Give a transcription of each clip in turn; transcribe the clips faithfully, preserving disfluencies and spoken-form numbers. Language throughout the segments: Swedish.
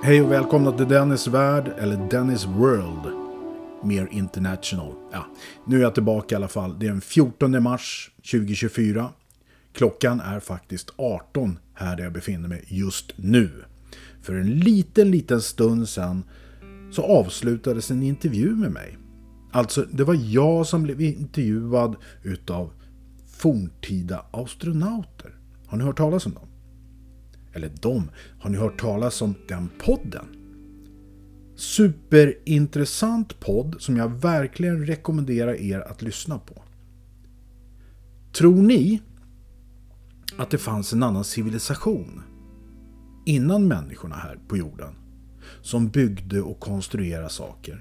Hej och välkomna till Dennis värld, eller Dennis World, mer international. Ja, nu är jag tillbaka i alla fall. Det är den fjortonde mars tjugohundratjugofyra. Klockan är faktiskt arton här där jag befinner mig just nu. För en liten, liten stund sedan så avslutades en intervju med mig. Alltså, det var jag som blev intervjuad utav forntida astronauter. Har ni hört talas om dem? Eller de, har ni hört talas om den podden? Superintressant podd som jag verkligen rekommenderar er att lyssna på. Tror ni att det fanns en annan civilisation innan människorna här på jorden som byggde och konstruerade saker?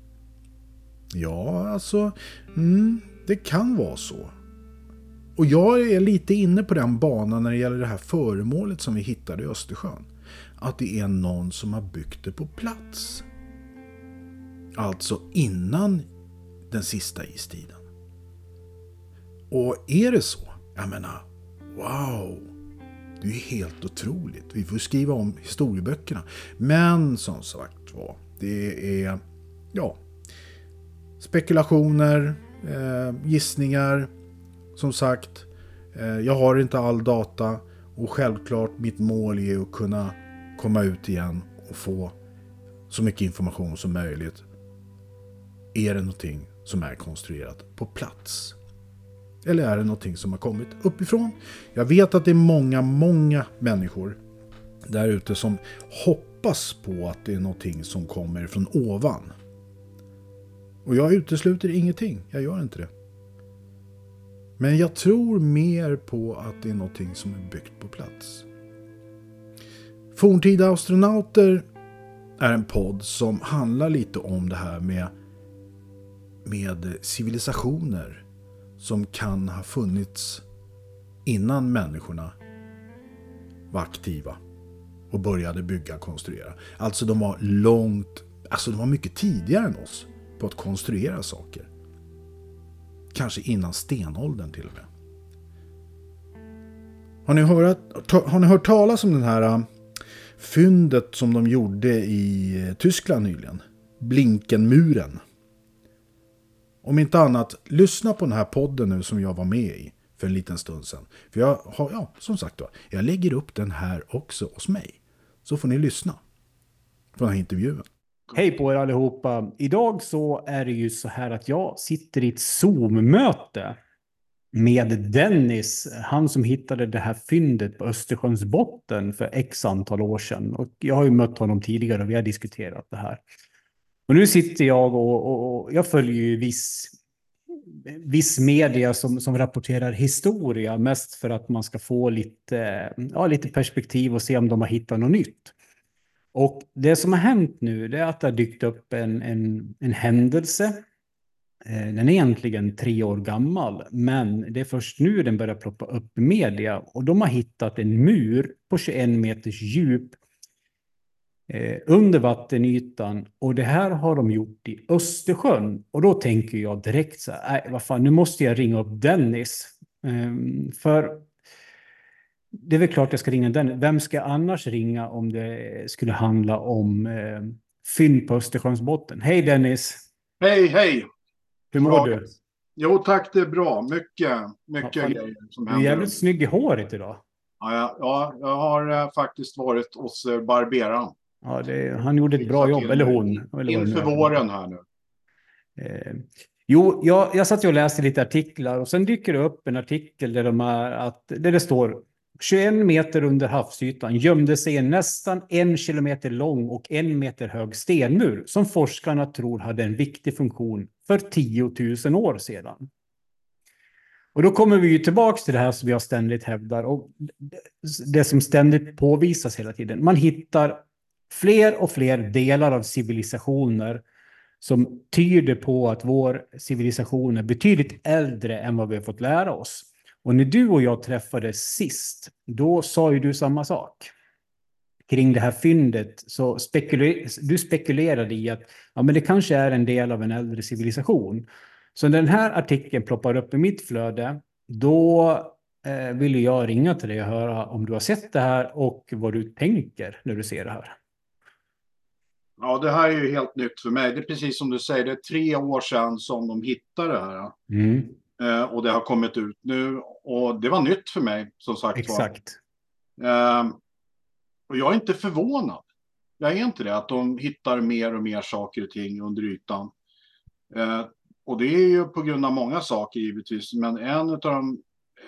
Ja, alltså, mm, det kan vara så. Och jag är lite inne på den banan när det gäller det här föremålet som vi hittade i Östersjön. Att det är någon som har byggt det på plats. Alltså innan den sista istiden. Och är det så? Jag menar, wow! Det är helt otroligt. Vi får skriva om historieböckerna. Men som sagt var, det är ja, spekulationer, eh, gissningar. Som sagt, eh, jag har inte all data och självklart mitt mål är att kunna komma ut igen och få så mycket information som möjligt. Är det någonting som är konstruerat på plats? Eller är det någonting som har kommit uppifrån? Jag vet att det är många, många människor där ute som hoppas på att det är någonting som kommer från ovan. Och jag utesluter ingenting, jag gör inte det. Men jag tror mer på att det är någonting som är byggt på plats. Forntida astronauter är en podd som handlar lite om det här med, med civilisationer som kan ha funnits innan människorna var aktiva och började bygga och konstruera. Alltså de var långt, alltså de var mycket tidigare än oss på att konstruera saker. Kanske innan stenåldern till och med. Har ni hört, har ni hört talas om den här fyndet som de gjorde i Tyskland nyligen? Blinkenmuren. Om inte annat, lyssna på den här podden nu som jag var med i för en liten stund sedan. För jag har, ja, som sagt då, jag lägger upp den här också hos mig. Så får ni lyssna på den här intervjun. Hej på er allihopa. Idag så är det ju så här att jag sitter i ett Zoom-möte med Dennis. Han som hittade det här fyndet på Östersjöns botten för x antal år sedan. Och jag har ju mött honom tidigare och vi har diskuterat det här. Och nu sitter jag och, och, och jag följer ju viss, viss media som, som rapporterar historia. Mest för att man ska få lite, ja, lite perspektiv och se om de har hittat något nytt. Och det som har hänt nu det är att det har dykt upp en, en, en händelse. Den är egentligen tre år gammal, men det är först nu den börjar ploppa upp i media. Och de har hittat en mur på tjugoen meters djup eh, under vattenytan. Och det här har de gjort i Östersjön. Och då tänker jag direkt så här, nej vad fan, nu måste jag ringa upp Dennis. Eh, för... Det är väl klart jag ska ringa den. Vem ska annars ringa om det skulle handla om eh, fynd på Östersjöns botten? Hej Dennis! Hej, hej! Hur mår bra. du? Jo tack, det är bra. Mycket, mycket Ja, grejer som du är händer. jävligt snygg i håret idag. Ja, ja, ja jag har eh, faktiskt varit hos eh, barberaren. Ja, det, han gjorde ett bra jobb, eller hon. Eller inför våren här nu. Eh, jo, jag, jag satt och läste lite artiklar och sen dyker det upp en artikel där, de är att, där det står tjugoen meter under havsytan gömde sig en nästan en kilometer lång och en meter hög stenmur som forskarna tror hade en viktig funktion för tiotusen år sedan. Och då kommer vi ju tillbaka till det här som jag ständigt hävdar och det som ständigt påvisas hela tiden. Man hittar fler och fler delar av civilisationer som tyder på att vår civilisation är betydligt äldre än vad vi har fått lära oss. Och när du och jag träffades sist, då sa ju du samma sak. Kring det här fyndet så spekuler- du spekulerade i att ja, men det kanske är en del av en äldre civilisation. Så när den här artikeln ploppar upp i mitt flöde, då eh, vill jag ringa till dig och höra om du har sett det här och vad du tänker när du ser det här. Ja, det här är ju helt nytt för mig. Det är precis som du säger, det är tre år sedan som de hittade det här. Mm. Eh, och det har kommit ut nu. Och det var nytt för mig, som sagt var. Exakt. Eh, och jag är inte förvånad. Jag är inte det, att de hittar mer och mer saker och ting under ytan. Eh, och det är ju på grund av många saker givetvis. Men en av de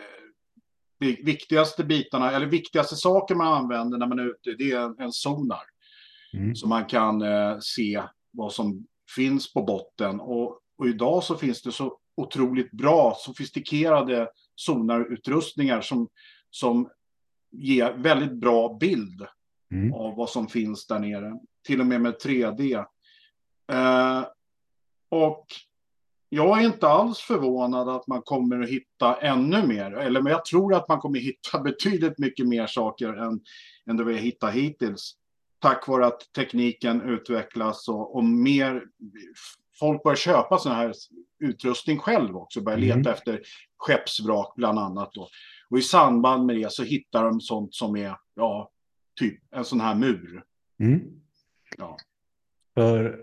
eh, viktigaste bitarna, eller viktigaste saker man använder när man är ute, det är en, en sonar. Mm. Så man kan eh, se vad som finns på botten. Och, och idag så finns det så otroligt bra, sofistikerade sonarutrustningar som, som ger väldigt bra bild Mm. av vad som finns där nere. Till och med med tre D. Eh, och jag är inte alls förvånad att man kommer att hitta ännu mer. Eller men jag tror att man kommer att hitta betydligt mycket mer saker än, än det vi har hittat hittills. Tack vare att tekniken utvecklas och, och mer folk börjar köpa sån här utrustning själv också. Börjar leta Mm. efter skeppsvrak bland annat. Då. Och i samband med det så hittar de sånt som är, ja, typ en sån här mur. Mm. Ja. För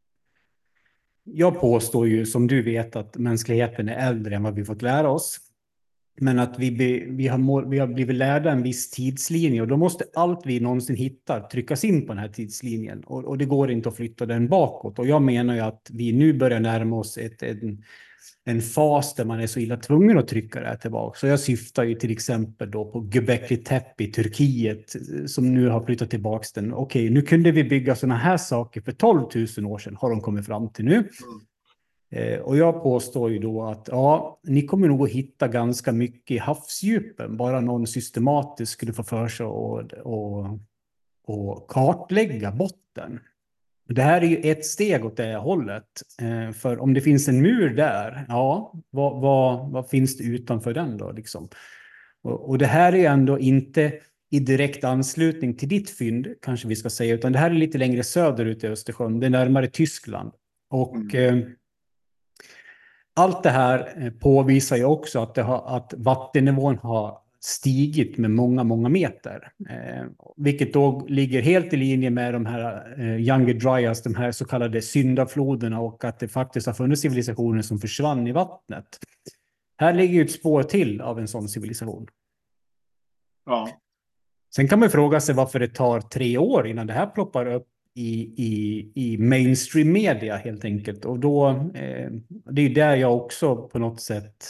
jag påstår ju, som du vet, att mänskligheten är äldre än vad vi fått lära oss. Men att vi, be, vi, har, må, vi har blivit lärda en viss tidslinje, och då måste allt vi någonsin hittar tryckas in på den här tidslinjen. Och, och det går inte att flytta den bakåt. Och jag menar ju att vi nu börjar närma oss ett, en, en fas där man är så illa tvungen att trycka det här tillbaka. Så jag syftar ju till exempel då på Göbekli Tepe i Turkiet, som nu har flyttat tillbaka den. Okej, nu kunde vi bygga sådana här saker för tolv tusen år sedan, har de kommit fram till nu. Mm. Eh, och jag påstår ju då att ja, ni kommer nog att hitta ganska mycket i havsdjupen, bara någon systematiskt skulle få för sig och, och, och kartlägga botten. Det här är ju ett steg åt det hållet. Eh, för om det finns en mur där, ja, vad, vad, vad finns det utanför den då? Liksom? Och, och det här är ju ändå inte i direkt anslutning till ditt fynd, kanske vi ska säga, utan det här är lite längre söderut i Östersjön, det är närmare Tyskland. Och mm. eh, allt det här påvisar ju också att, det har, att vattennivån har stigit med många, många meter. Eh, vilket då ligger helt i linje med de här eh, Younger Dryas, de här så kallade syndafloderna, och att det faktiskt har funnits civilisationer som försvann i vattnet. Här ligger ju ett spår till av en sån civilisation. Ja. Sen kan man fråga sig varför det tar tre år innan det här ploppar upp i, i, i mainstream media helt enkelt. Och då, eh, det är där jag också på något sätt...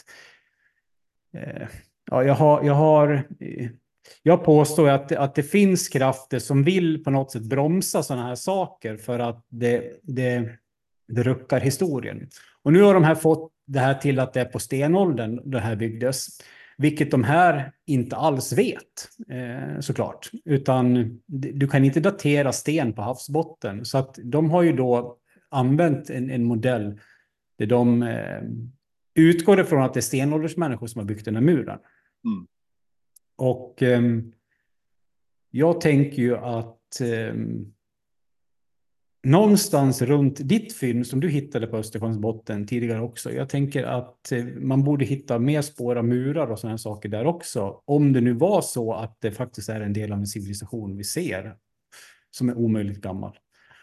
Eh, ja, jag har... Jag, har, eh, jag påstår att, att det finns krafter som vill på något sätt bromsa sådana här saker för att det, det, det ruckar historien. Och nu har de här fått det här till att det är på stenåldern det här byggdes. Vilket de här inte alls vet, eh, såklart. Utan du kan inte datera sten på havsbotten. Så att de har ju då använt en, en modell där de eh, utgår ifrån att det är stenåldersmänniskor som har byggt den här muren. Mm. Och eh, jag tänker ju att eh, någonstans runt ditt fynd som du hittade på Östersjöns botten tidigare också. Jag tänker att man borde hitta mer spår av murar och sådana här saker där också. Om det nu var så att det faktiskt är en del av en civilisation vi ser som är omöjligt gammal.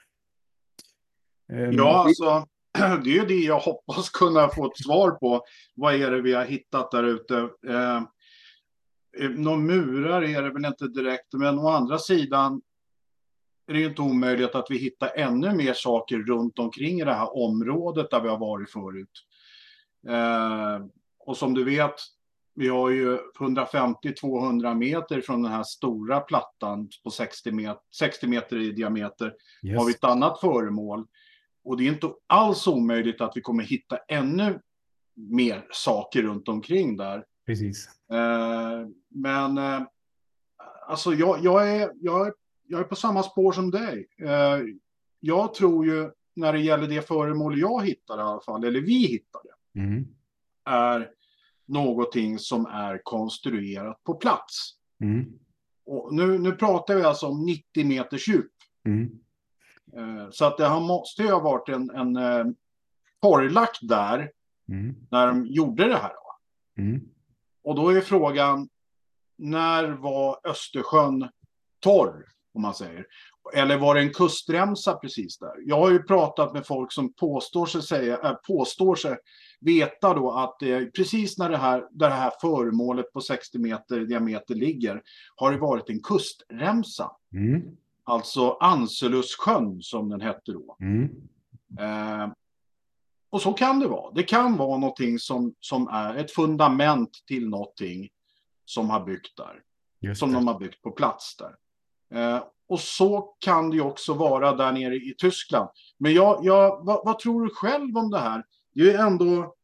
Ja, alltså det är ju det jag hoppas kunna få ett svar på. Vad är det vi har hittat där ute? Eh, några murar är det väl inte direkt, men å andra sidan är det ju inte omöjligt att vi hittar ännu mer saker runt omkring i det här området där vi har varit förut. Eh, och som du vet, vi har ju hundrafemtio till tvåhundra meter från den här stora plattan på sextio meter, sextio meter i diameter. Yes. Har vi ett annat föremål. Och det är inte alls omöjligt att vi kommer hitta ännu mer saker runt omkring där. Precis. Eh, men eh, alltså jag, jag, är, jag är Jag är på samma spår som dig. Eh, jag tror ju när det gäller det föremål jag hittade i alla fall, eller vi hittade, mm. är någonting som är konstruerat på plats. Mm. Och nu, nu pratar vi alltså om nittio meters djup. Mm. Eh, så att det har, måste ju ha varit en, en eh, torrlagt där mm. när de gjorde det här. Mm. Och då är frågan, när var Östersjön torr, om man säger? Eller var det en kustremsa precis där? Jag har ju pratat med folk som påstår sig, säga, äh, påstår sig veta då att det, precis när det här, där det här föremålet på sextio meter diameter ligger har det varit en kustremsa. Mm. Alltså Anselussjön som den hette då. Mm. Eh, och så kan det vara. Det kan vara någonting som, som är ett fundament till någonting som har byggt där. Just som det. de har byggt på plats där. Eh, och så kan det ju också vara där nere i Tyskland. Men jag, jag, vad, vad tror du själv om det här? Det är ju ändå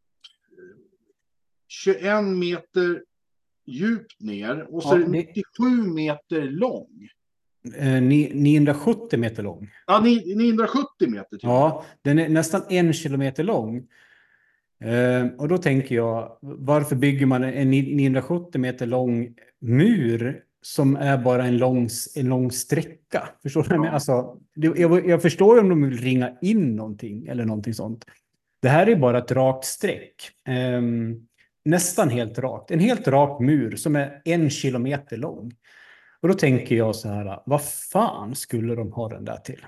tjugoen meter djupt ner och så Ja, är det det- nittiosju meter lång. Eh, ni- niohundrasjuttio meter lång. Ja, ni- niohundrasjuttio meter till. Ja, den är nästan en kilometer lång. Eh, och då tänker jag, varför bygger man en ni- niohundrasjuttio meter lång mur som är bara en lång, en lång sträcka? Förstår du? Ja. Men alltså, det, jag, jag förstår ju om de vill ringa in någonting eller någonting sånt. Det här är bara ett rakt streck. Eh, nästan helt rakt. En helt rak mur som är en kilometer lång. Och då tänker jag så här, vad fan skulle de ha den där till?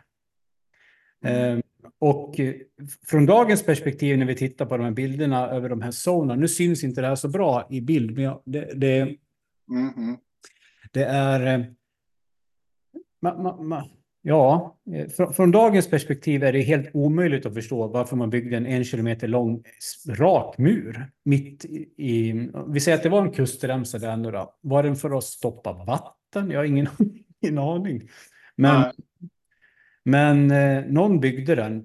Eh, och eh, från dagens perspektiv när vi tittar på de här bilderna över de här zonerna, nu syns inte det här så bra i bild, men jag, det, det, Mhm. det är... eh, Ma, ma, ma, ja, eh, från, från dagens perspektiv är det helt omöjligt att förstå varför man byggde en en kilometer lång s- rak mur mitt i, i... Vi säger att det var en kustremsa där nu då. Var den för att stoppa vatten? Jag har ingen, ingen aning. Men, Nej. men eh, någon byggde den.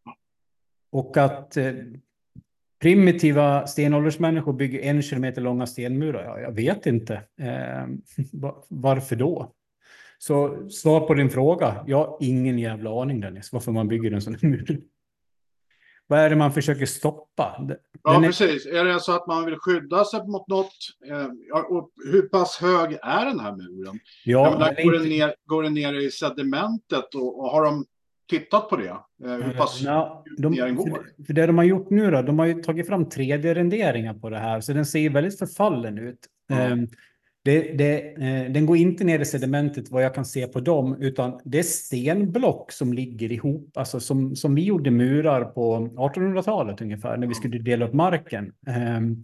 Och att eh, primitiva stenåldersmänniskor bygger en kilometer långa stenmurar, ja, jag vet inte. Eh, va- varför då? Så svar på din fråga, jag har ingen jävla aning, Dennis, varför man bygger en sån här mur. Vad är det man försöker stoppa? Den Ja, är, precis. Är det så att man vill skydda sig mot något? Eh, ja, och hur pass hög är den här muren? ja, Jag menar, den är går, den inte- ner, går den ner i sedimentet och, och har de tittat på det? Eh, hur pass Ja, djupt de, ner den går? för, för det de har gjort nu då, de har ju tagit fram tre D-renderingar på det här, så den ser ju väldigt förfallen ut. Ja. Ehm, det, det, eh, den går inte ner i sedimentet vad jag kan se på dem, utan det är stenblock som ligger ihop, alltså som, som vi gjorde murar på artonhundratalet ungefär, när vi skulle dela upp marken. Ehm,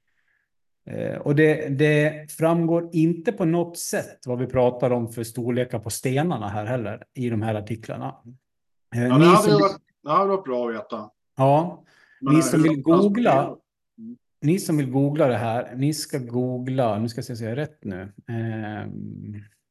eh, och det, det framgår inte på något sätt vad vi pratar om för storlekar på stenarna här heller, i de här artiklarna. Eh, Ja, ni det hade, som- ju varit, det hade varit bra att veta. Ja, Men ni som hur vill de transporterar- googla, ni som vill googla det här, ni ska googla, nu ska jag se så jag är rätt nu. Ehm,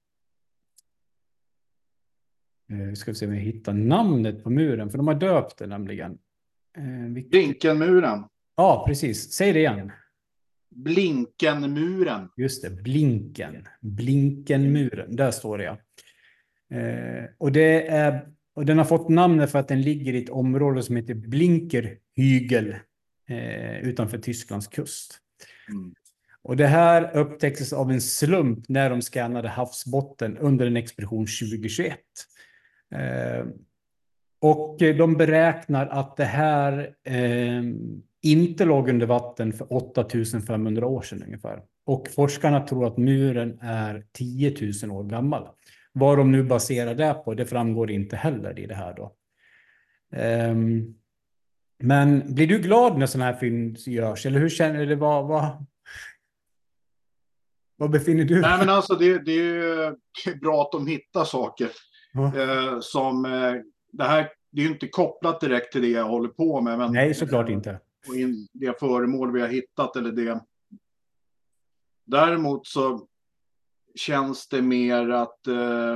eh, ska vi se om jag hittar namnet på muren, för de har döpt det nämligen. Eh, vilket- Blinkenmuren. Ja, precis. Säg det igen. Blinkenmuren. Just det, Blinken. Blinkenmuren, där står det ja. Eh, och, det är, och den har fått namnet för att den ligger i ett område som heter Blinkerhügel eh, utanför Tysklands kust. Mm. Och det här upptäcktes av en slump när de skannade havsbotten under en expedition tjugohundratjugoett. Eh, och de beräknar att det här eh, inte låg under vatten för åtta tusen femhundra år sedan ungefär. Och forskarna tror att muren är tio tusen år gammal. Vad de nu baserar det på, det framgår inte heller i det här då. Um, men blir du glad när sådana här fynd görs? Eller hur känner du? Vad, vad, vad befinner du? Nej, men alltså det, det, är ju, det är bra att de hittar saker. Ja. Eh, som, eh, det här det är ju inte kopplat direkt till det jag håller på med. Men, Nej, såklart inte. Och in, det föremål vi har hittat eller det. Däremot så känns det mer att eh,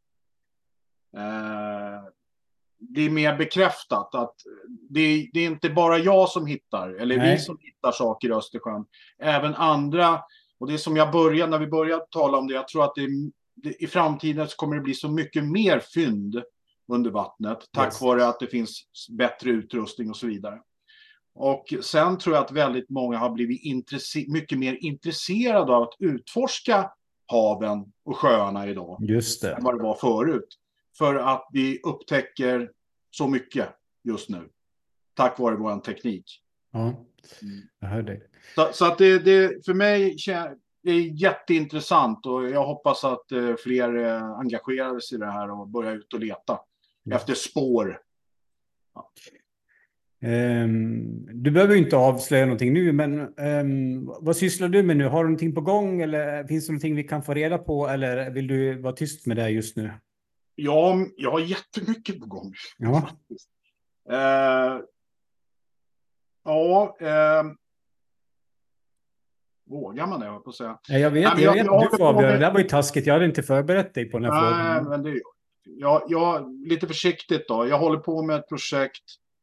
eh, det är mer bekräftat att det, det är inte bara jag som hittar eller Nej. vi som hittar saker i Östersjön. Även andra, och det är som jag började när vi började tala om det, jag tror att det, det, i framtiden så kommer det bli så mycket mer fynd under vattnet tack Yes. vare att det finns bättre utrustning och så vidare. Och sen tror jag att väldigt många har blivit intresse- mycket mer intresserade av att utforska haven och sjöarna idag Just det. än vad det var förut. För att vi upptäcker så mycket just nu. Tack vare vår teknik. Ja, jag hör dig. Så, så att det, det för mig, kä- det är jätteintressant och jag hoppas att eh, fler eh, engagerar sig i det här och börjar ut och leta Mm. efter spår. Ja. Um, du behöver ju inte avslöja någonting nu, men um, vad sysslar du med nu? Har du någonting på gång eller finns det någonting vi kan få reda på eller vill du vara tyst med det just nu? Ja, jag har jättemycket på gång. Ja. Faktiskt. Uh, ja, uh, vågar man det, jag på att säga. Nej, jag vet, Nej, men jag, jag- vet jag du håller får avgöra. på med- Det där var ju taskigt. Jag hade inte förberett dig på den här Nej, frågan. men det är jag, jag, lite försiktigt då. Jag håller på med ett projekt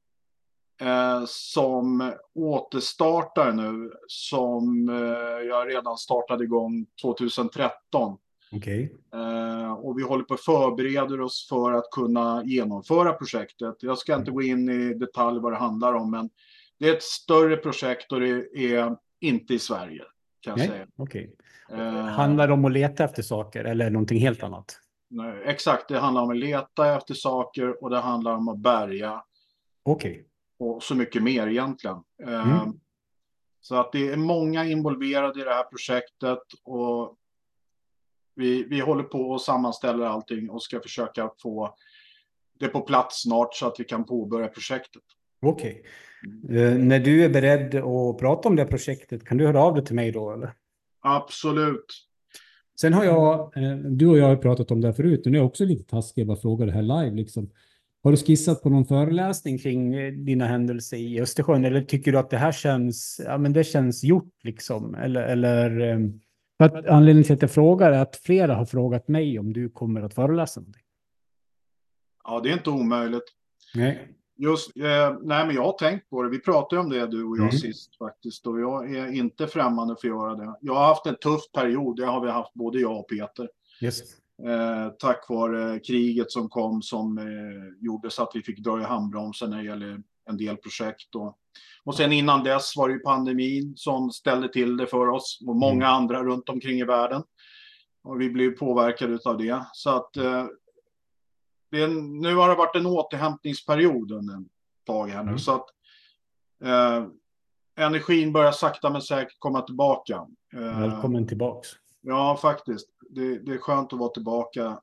eh, som återstartar nu. Som eh, jag redan startade igång tjugohundratretton. Okej. Eh, och vi håller på att förbereda oss för att kunna genomföra projektet. Jag ska inte gå in i detalj vad det handlar om, men det är ett större projekt och det är inte i Sverige, kan jag Nej, säga. okej. Eh, Handlar det om att leta efter saker eller någonting helt annat? nej, exakt, det handlar om att leta efter saker och det handlar om att bärga Okej. och så mycket mer egentligen. Eh, Mm. Så att det är många involverade i det här projektet och vi, vi håller på och sammanställer allting och ska försöka få det på plats snart så att vi kan påbörja projektet. Okej. Eh, när du är beredd att prata om det här projektet, kan du höra av dig till mig då eller? Absolut. Sen har jag, eh, du och jag har pratat om det här förut, och nu är jag också lite taskig att fråga det här live liksom. Har du skissat på någon föreläsning kring eh, dina händelser i Östersjön, eller tycker du att det här känns, ja men det känns gjort liksom, eller, eller eh, för att anledningen till att jag frågar är att flera har frågat mig om du kommer att föreläsa någonting. Ja, det är inte omöjligt. Nej. Just, eh, nej, men jag har tänkt på det. Vi pratade om det, du och jag, Mm. sist faktiskt. Och jag är inte främmande för att göra det. Jag har haft en tuff period. Det har vi haft, både jag och Peter. Yes. Eh, tack vare kriget som kom som eh, gjorde så att vi fick dra i handbromsen när det gäller en del projekt. Och, och sen innan dess var det ju pandemin som ställde till det för oss. Och många Mm. andra runt omkring i världen. Och vi blev påverkade av det. Så att... Eh, Det är en, nu har det varit en återhämtningsperiod under en tag här nu. Mm. Så att eh, energin börjar sakta men säkert komma tillbaka. Eh, Välkommen tillbaks. Ja, faktiskt. Det, det är skönt att vara tillbaka.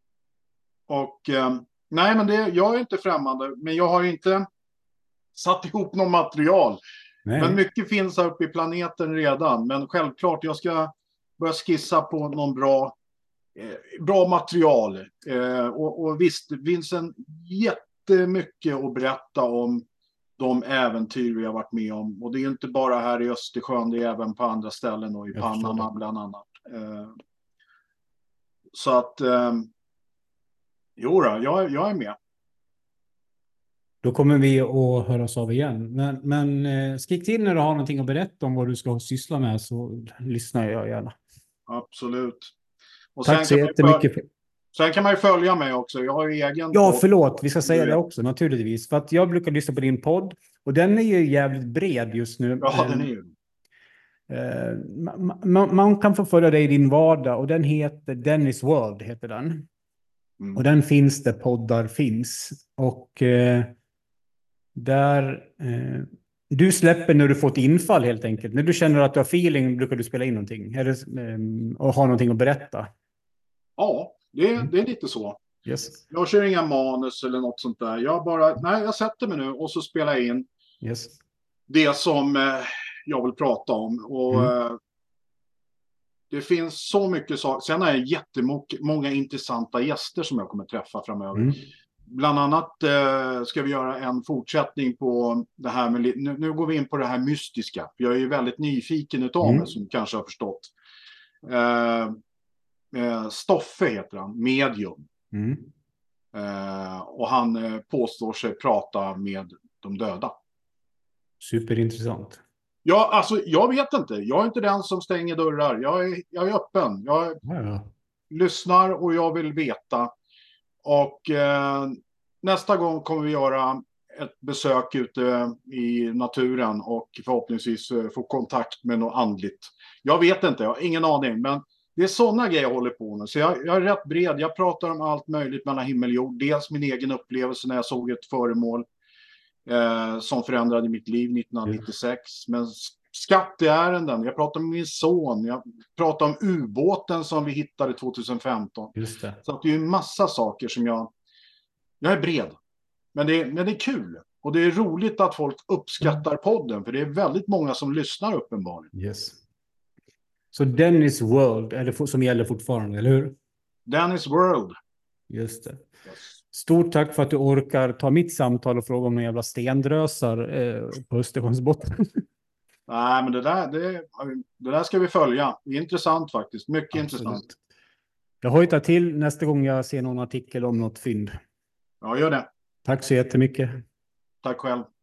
Och eh, nej, men det, jag är inte främmande. Men jag har inte satt ihop någon material. Nej. Men mycket finns här uppe i planeten redan. Men självklart, jag ska börja skissa på någon bra... Eh, bra material. Eh, och, och visst, det finns en jättemycket att berätta om de äventyr vi har varit med om. Och det är inte bara här i Östersjön, det är även på andra ställen och i Jag Panama förstår det. bland annat. Eh, så att, eh, jo då, jag, jag är med. Då kommer vi att höras av igen. Men, men eh, skriv till när du har någonting att berätta om vad du ska syssla med, så lyssnar jag gärna. Absolut. Och Tack så kan man ju jättemycket. föl- Sen kan man ju följa mig också. Jag har ju egen Ja, podd. förlåt. Vi ska säga Du det vet. också, naturligtvis. För att jag brukar lyssna på din podd. Och den är ju jävligt bred just nu. Ja, den är ju. Eh, ma- ma- man kan få följa dig i din vardag. Och den heter Dennis World, heter den. Mm. Och den finns där poddar finns. Och eh, där... Eh, du släpper när du får ett infall helt enkelt. När du känner att du har feeling brukar du spela in någonting. Eller, eh, och ha någonting att berätta. Ja, det, det är lite så. Yes. Jag kör inga manus eller något sånt där. Jag bara, nej, jag sätter mig nu och så spelar jag in Yes. det som eh, jag vill prata om. Och Mm. eh, det finns så mycket saker. Sen är det jättemånga intressanta gäster som jag kommer träffa framöver. Mm. Bland annat eh, ska vi göra en fortsättning på det här med, li- nu, nu går vi in på det här mystiska. Jag är ju väldigt nyfiken utav Mm. mig, som du kanske har förstått. Eh, eh, Stoffe heter han, medium. Mm. Eh, och han eh, påstår sig prata med de döda. Superintressant. Ja, alltså jag vet inte. Jag är inte den som stänger dörrar. Jag är, jag är öppen. Jag Ja, ja. lyssnar och jag vill veta. Och eh, nästa gång kommer vi göra ett besök ute i naturen och förhoppningsvis eh, få kontakt med något andligt. Jag vet inte, jag har ingen aning. Men det är sådana grejer jag håller på med. Så jag, jag är rätt bred. Jag pratar om allt möjligt mellan himmel och jord. Dels min egen upplevelse när jag såg ett föremål eh, som förändrade mitt liv nittonhundranittiosex. Men skatteärenden. Jag pratar med min son. Jag pratar om ubåten som vi hittade tjugohundrafemton. Just det. Så att det är en massa saker som jag... Jag är bred. Men det, men det är kul. Och det är roligt att folk uppskattar podden. För det är väldigt många som lyssnar uppenbarligen. Yes. Så Dennis World är det som gäller fortfarande, eller hur? Dennis World. Just det. Yes. Stort tack för att du orkar ta mitt samtal och fråga om några jävla stendrösar eh, på Östersjöns botten. Nej, men det där, det, det där ska vi följa. Det är intressant faktiskt. Mycket Absolut. intressant. Jag hojtar till nästa gång jag ser någon artikel om något fynd. Ja, gör det. Tack så jättemycket. Tack själv.